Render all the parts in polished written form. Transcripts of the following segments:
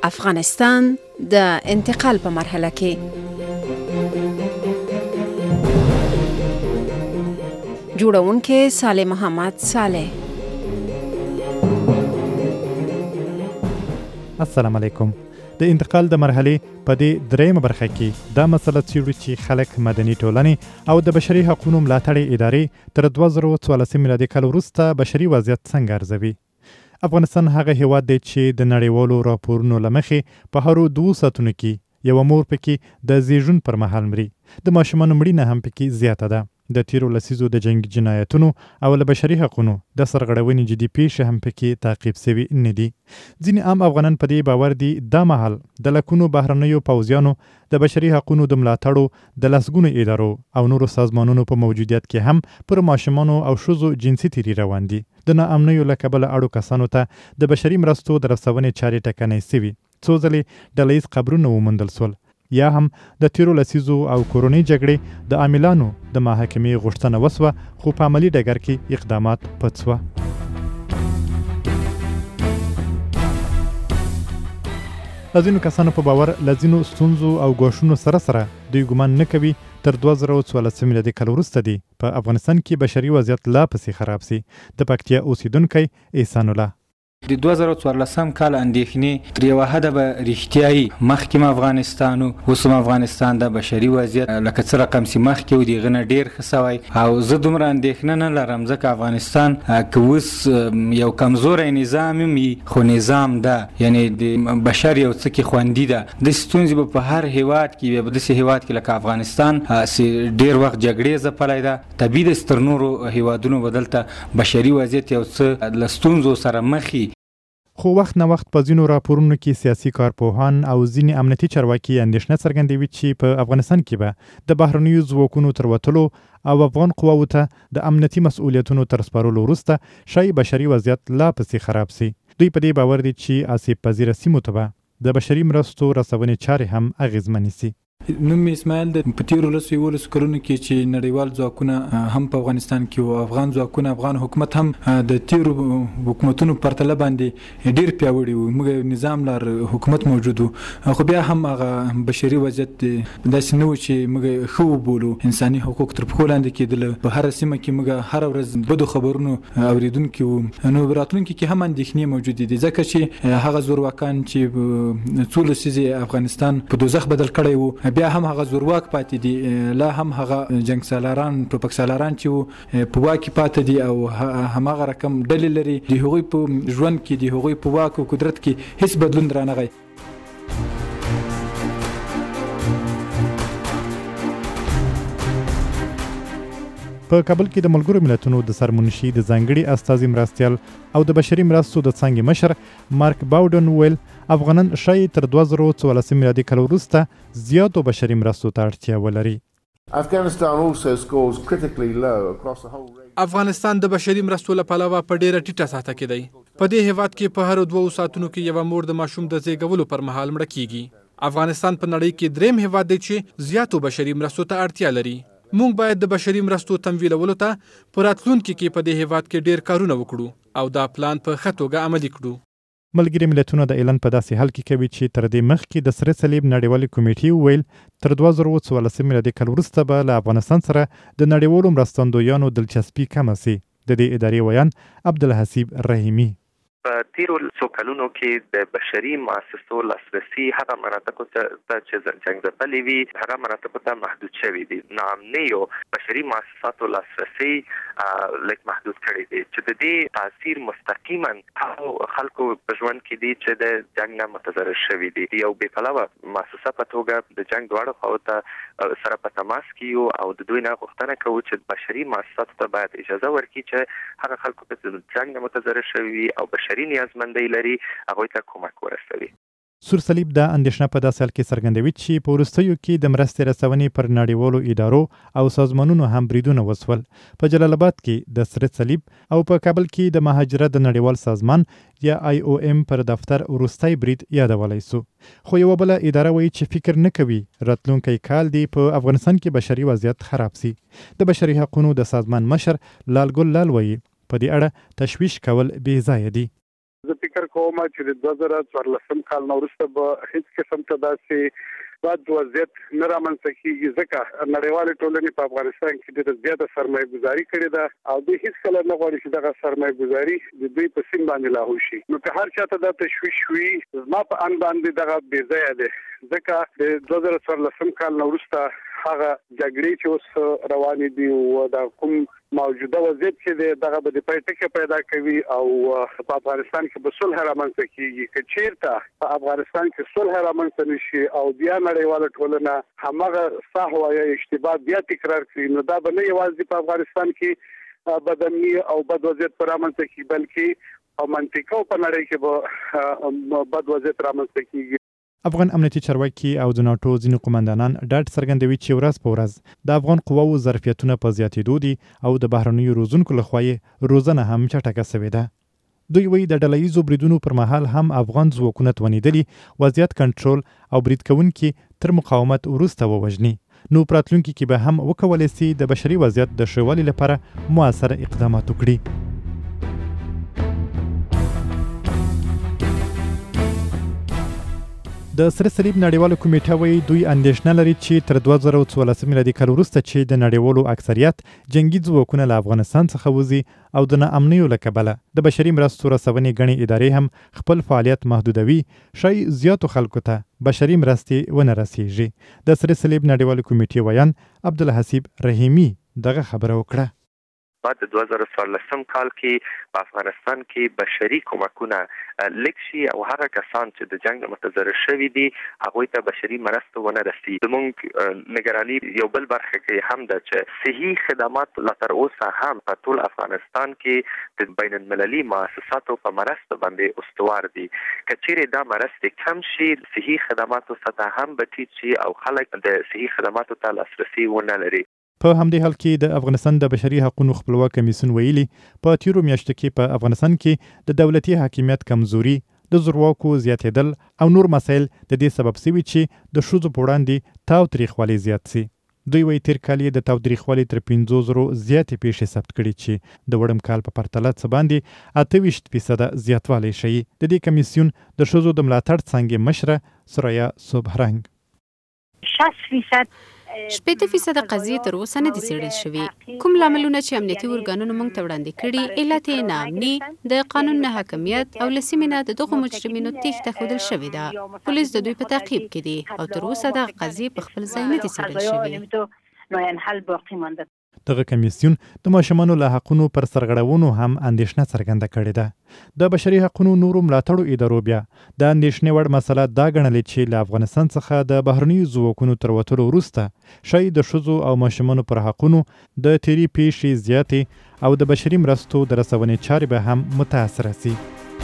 افغانستان د انتقال په مرحله کې جوړونکي صالح محمد صالح. السلام علیکم. د انتقال د مرحلې په دې درېیمه برخه کې دا مسله څېړو چې خلک مدني ټولنې او د بشري حقوقو ملاتړې ادارې تر 2014 میلادي کال وروسته بشري وضعیت څنګه ارزوي. افغانستان هغه هیواد دی چې د نړیوالو راپورونو له مخې په هرو 2 ساعتونو کې یوه مور پکې د زیږون پر مهال مري. د ماشومانو مړینه هم پکې زیاته ده. د تیرو لسیزو د جنګ جنایتونو او له بشري حقوقو د سرغړونې جدي پیښې هم پکې تعقیب شوي نه دي. ځینې عام افغانان په دې باور دي دا مهال د لکونو بهرنیو پوځیانو د بشري حقوقو د ملاتړو د لسګونو ادارو او نورو سازمانونو په موجودیت کې هم پر ماشومانو او ښځو جنسي تیري روان دي. د ناامنیو له کبله اړو کسانو ته د بشري مرستو د رسونې چارې ټکنۍ شوي. څو ځلې ډله ییز قبرونه وموندل شول. یا هم د تیرو لسیزو او کورونی جګړې د عاملانو د محاکمې غوښتنه وسوه، خو په عملي ډګر کې اقدامات پټ شوه. د ځینو کسانو په باور له ځینو ستونزو او ګواښونو سره سره دوی ګمان نه کوي تر 2014 میلادي کال وروسته دی په افغانستان کې بشري وضعیت لا پسې خراب سي. د پکتیا اوسیدونکی احسان الله: د 2014 کال اندېښنې تر یوه حده به رښتیایي مخکې افغانستان اوس هم افغانستان د بشري وضعیت لکه څه رقم چې مخکې و د هغه نه ډېر ښه سوی او زه دومره اندېښنه نه لرم ځکه افغانستان که اوس یو کمزوری نظام وي خو نظام ده، یعنې د بشر یو څه کې خوندي ده. داسې ستونزې به په هر هیواد کې وي، په داسې هیواد کې لکه افغانستان ډېر وخت جګړې ځپلی ده. طبیعي ده چې تر نورو هیوادونو به دلته بشري وضعیت یو څه له ستونزو سره مخ وي. خو وخت نه وخت په ځینو راپورونو کې سیاسي کارپوهان او ځینې امنیتي چارواکي اندېښنه څرګندوي چې په افغانستان کې به د بهرنیو ځواکونو تر وتلو او افغان قواوو ته د امنیتي مسؤلیتونو تر سپارلو وروسته شاید بشري وضعیت لا پسې خراب سي. دوی په دې باور دي چې آسیب پذیره سیمو ته به د بشري مرستو رسونې چارې هم اغېزمنې سي. نوم اسماعیل د په تیرو 11 کلونو کې چې نړیوال ځواکونه هم په افغانستان کې او افغان ځواکونه افغان حکومت هم د تیرو حکومتونو پرتله باندې ډیر پیاوړي وو. موږ نظام لار حکومت موجود وو، خو بیا هم هغه بشري وضعیت داسې نه و چې موږ ښه وبولو. انساني حقوق تر پښو لاندې کېدل. په هره سیمه کې موږ هره ورځ بدو خبرونو اوریدونکي وو. نو راتلونکي کې هم اندېښنې موجودې دي ځکه چې هغه زورواکان چې څو لسیزې افغانستان په دوزخ بدل کړی وو بیا هم هغه زورواک پاتې دي. لا هم هغه جنگ سالاران ټوپک سالاران چې په واک پاتې دي او هماغه رقم ډلې لري. د هغوی په ژوند کې د هغوی په واک او قدرت کې هیڅ بدلون رانغی. په کابل کې د ملګرو ملتونو د سرمنشي د ځانګړي استازي مرستیال او د بشري مرستو د څانګې مشر مارک باوډن ویل افغانان شاید تر 2014 میلادي کال وروسته زیاتو بشري مرستو ته اړتیا ولري. افغانستان د بشري مرستو له پلوه په ډیره ټیټه سطح کې دی. په دې هیواد کې په هر 2 ساعتونو کې یوه مور د ماشوم د زیږولو پر مهال مړه کیږي. افغانستان په نړۍ کې دریم هیواد دی چې زیاتو بشري مرستو ته اړتیا لري. موږ باید د بشري مرستو تمویلولو ته په راتلونکي کې په دې هیواد کې ډیر کارونه وکړو او دا پلان په ښه توګه عملي کړو. ملګري ملتونه د اعلان په داسې حال کې کوي چې تر دې مخکې د سره صلیب نړیوالې کمیټې ویل تر 2014 میلادي کال وروسته به له افغانستان سره د نړیوالو مرستندویانو دلچسپي کمه سي. د دې ادارې ویان عبدالحسیب رحیمي: په تیرو څو کلونو کې د بشري مؤسسو لاسرسي هغه مناطقو ته چې جنګ ځپلې وي هغه مناطقو ته محدود شوي دي. ناامنیو بشري مؤسساتو لاسرسي لږ محدود کړی دی چې د دې تاثیر مستقیما هغو خلکو په ژوند کې دی چې د جنګ نه متضرر شوي دي. یو بې پلوه مؤسسه په توګه د جنګ دواړو خواو ته سره په تماس کې یو او د دوی نه غوښتنه کوو چې بشري مؤسساتو ته باید اجازه ورکړي چې هغه خلکو ته د جنګ نه متضرر شوي وي او بشري نیازمندۍ لري هغوی ته کمک ورسوي. سور صلیب دا اندېښنه په داسې حال کې څرګندوي چې په وروستیو کې د مرستې رسونې پر نړیوالو ادارو او سازمانونو هم بریدونه وسول. په جلال آباد کې د سره صلیب او په کابل کې د مهاجرت د نړیوال سازمان یا IOM پر دفتر وروستی برید یادولی سو. خو یوه بله اداره وایي چې فکر نه کوي راتلونکی کال دی په افغانستان کې بشري وضعیت خراب سي. د بشري حقوقو د سازمان مشر لال ګل لال وایي په دې اړه تشویش کول بې ځایه دي. زه فکر کوم چې د 2014 کال نه وروسته به هیڅ قسم ته داسې بد وضعیت نه رامنځته کیږي ځکه نړیوالې ټولنې په افغانستان کې ډېره زیاته سرمایه گذاري کړې ده او دوی هیڅکله نه غواړي چې دغه سرمایه گذاري د دوی په سیم باندې لاهو شي. نو که هر چاته دا تشویش وي زما په ان باندې دغه بې ځایه دی ځکه د 2014 کال نه وروسته هغه جګړې چې اوس روانې دي او د کوم موجوده وضعیت چې دغه به د پټکه پیدا کوي او په افغانستان کې به صلح رامنځته کیږي. که چیرته په افغانستان کې صلح رامنځته نشي او بیا نړیواله ټولنه همغه صحوه یا اشتباه بیا تکرار کړي نو دا به نه یوازې په افغانستان کې بدامني او بد وضعیت رامنځته کیږي بلکې په منطقه او په نړۍ کې به بد وضعیت رامنځته کیږي. افغان امنیتي چارواکي او د ناټو ځینې قومندانان ډاډ څرګندوي چې ورځ په ورځ د افغان قواو ظرفیتونه په زیاتېدو دي او د بهرنیو روزونکو لخوا یې روزنه هم چټکه سوې ده. دوی وایي د ډلهییزو بریدونو پر مهال هم افغان ځواکونه توانېدلي وضعیت کنټرول او برید کوونکي تر مقاومت وروسته ووژني. نو په راتلونکي کې به هم وکولی سي د بشري وضعیت د ښه والي لپاره مؤثره اقدامات وکړي. د سره صلیب نړیواله کمیټه وایي دوی اندېښنه لري چې تر 2014 میلادي کال وروسته چې د نړیوالو اکثریت جنگي ځواکونه له افغانستان څخه وځي او د ناامنیو له کبله د بشري مرستو رسونې ګڼې ادارې هم خپل فعالیت محدودوي شی زیاتو خلکو ته بشري مرستې ونه رسیږي. د سره صلیب نړیواله کمیټې ویان عبدالحسیب رحیمي دغه خبره وکړه. بعد 2014 کال کې په افغانستان کې بشري کومکونه لیک شي او هغه کسان چې د جنگ متضرر شوي دي هغوی ته بشري مرسته ونه رسي. زموږ نگرانی یو بل برخه کې هم ده چې صحي خدمات لا تر اوسه هم په ټول افغانستان کې د بین المللي مؤسساتو په مرسته باندې استوار دي. که چیرې دا مرستې کم شي صحي خدماتو سطح هم به ټیټ شي او خلک د صحي خدماتو ته لاسرسي ونه لري. په همدې حال کې د افغانستان د بشري حقوقو خپلواک کمیسیون ویلي په تیرو میاشتو کې په افغانستان کې د دولتي حاکمیت کمزوري د زورواکو زیاتېدل او نور مسایل د دې سبب شوي چې د ښځو په وړاندې تاوتریخوالی زیات سي. دوی وایي تیر کال یې د تاوتریخوالي تر 500 زیاتې پیښې ثبت کړي چې د وړم کال په پرتله څه باندې 28% زیاتوالی ښیي. د دې کمیسیون د ښځو د ملاتړ څانګې مشره سریا صبحرنګ 60% قضیې تر اوسه نه دي څېړل شوي. کوم لاملونه چې امنیتي ارګانونو موږ ته وړاندې کړي علت یې ناامني د قانون نه حاکمیت او له سیمې نه د دغو مجرمینو تېښته ښودل شوې ده. پولیس د دوی په تعقیب کې دي او تر اوسه دغه قضیې په خپل ځای نه دي څېړل شوي. دغه کمیسیون د ماشومانو له حقونو پر سرغړونو هم اندېښنه څرګنده کړې ده. د بشري حقونو نورو ملاتړو ادارو بیا د اندېښنې وړ مسله دا ګڼلې چې له افغانستان څخه د بهرنیو ځواکونو تر وتلو وروسته ښایي د ښځو او ماشومانو پر حقونو د تیري پیښې زیاتې او د بشري مرستو د رسونې چارې به هم متاثره سي.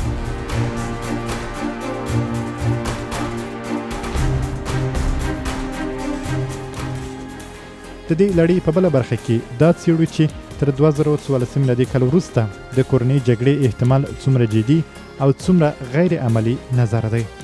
د دې لړۍ په بله برخه کې دا څېړو چې تر 2014 میلادي کال وروسته د کورنۍ جګړې احتمال څومره جدي او څومره غیر عملي نظر دی.